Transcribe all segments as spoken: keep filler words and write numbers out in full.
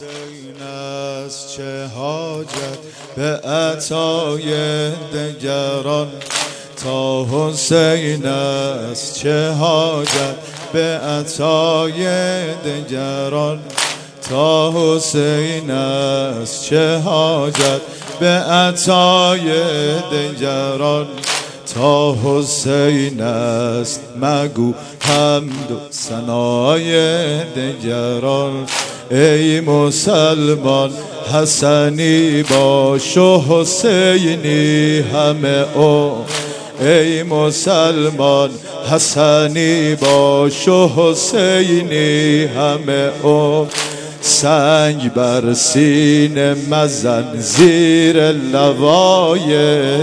حسین است چه حاجت به عطای دگران، تا حسین است چه حاجت به عطای دگران، تا حسین است چه حاجت به عطای دگران، تا حسین است مگو حمد و ثنای دگران. ای مسلمان حسنی باش و حسینی همه او، ای مسلمان حسنی باش و حسینی همه او. سنگ بر سینه مزن زیر لوای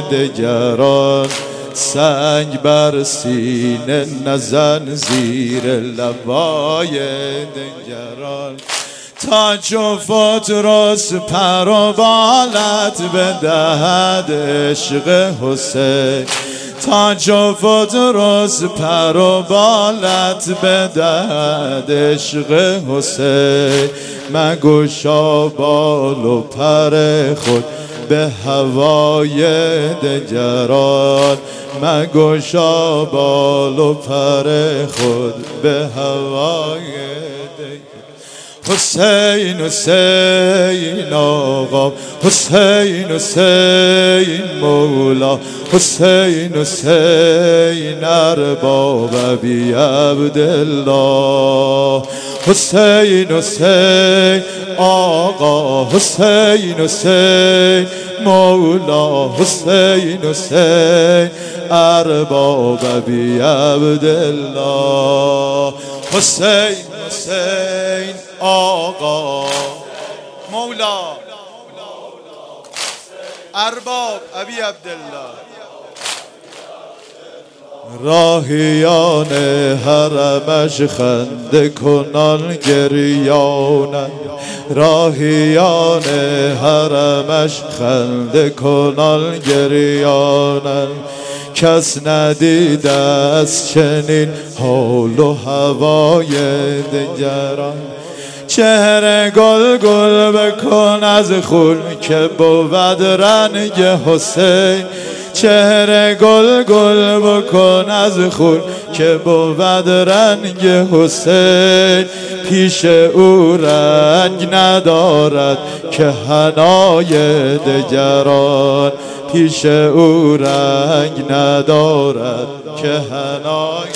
دگران، سنگ بر سینه نزن زیر لوای دگران. تاج و فاتروس پر و بالت بدهد عشق حسین، تاج و فاتروس پر و بالت بدهد عشق حسین. مگشا بال و پر خود به هوای دگران، مگشا بال و پر خود به هوای دگران. حسین حسین آقا، حسین حسین مولا، حسین حسین ارباب ابی عبدالله. حسین حسین آقا، حسین حسین مولا، حسین حسین ارباب ابی عبدالله. حسین حسین آقا مولا ارباب ابی عبدالله. راهیان حرمش خنده کنان گریانند، راهیان حرمش خنده کنان گریانند. کس ندیده از چنین حال و هوای دگران. چهره گل گل بکن از خون که بود رنگ حسین، چهره گل گل بکن از خون که بود رنگ حسین. پیش او رنگ ندارد که حنای دگران، پیش او رنگ ندارد که حنای.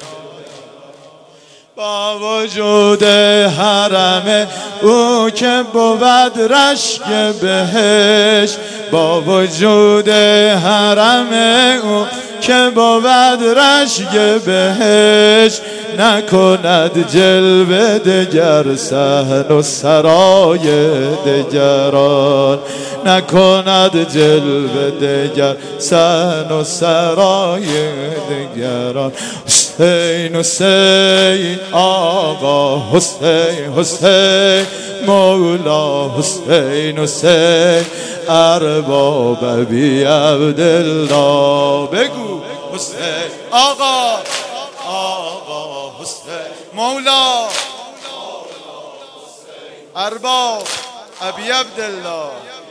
با وجود حرم او که بود رشک بهش، با وجود حرم او که بود رشک بهش. نکند جلوه دگر صحن و سرای دگران، نکند جلوه دگر صحن و سرای دگران. حسین حسین آقا، حسین حسین مولا، حسین حسین ارباب ابی عبدالله. بگو حسین آقا، آقا حسین مولا ارباب ابی عبدالله.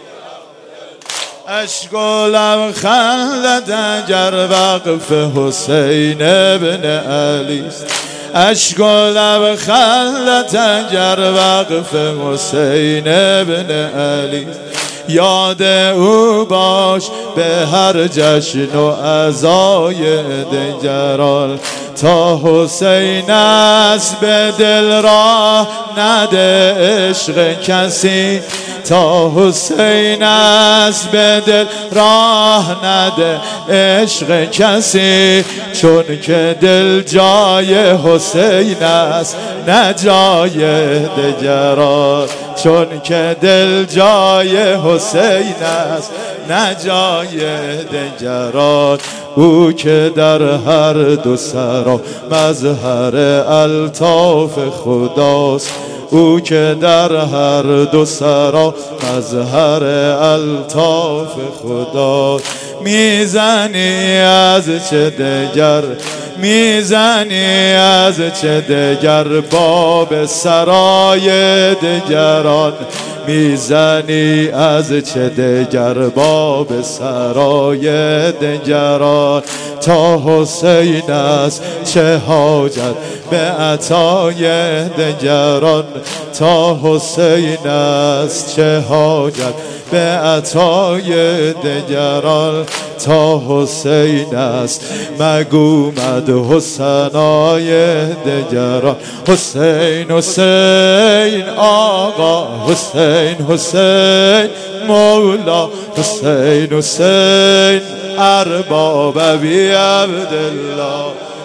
اشک و لبخندت اگر وقف حسین ابن علی است، اشک و لبخندت اگر وقف حسین ابن علی است. یاد او باش به هر جشن و عزای دگران، تا حسین است به دل راه نده عشق کسی، تا حسین است به دل راه نده عشق کسی. چون که دل جای حسین است نه جای دگران، چون که دل جای حسین است نه جای دگران. او که در هر دو سرا مظهر الطاف خداست، او که در هر دو سرا مظهر الطاف خدا. میزنی از چه دگر، میزنی از چه دگر باب سرای دگران، میزنی از چه دگر باب سرای دگران. تا حسین است چه حاجت به عطای دگران، تا حسین است چه حاجت به عطای دگران. تا حسین است مگو مد حسنای دگران. حسین حسین آقا، حسین حسین مولا، حسین حسین ارباب ابی عبدالله.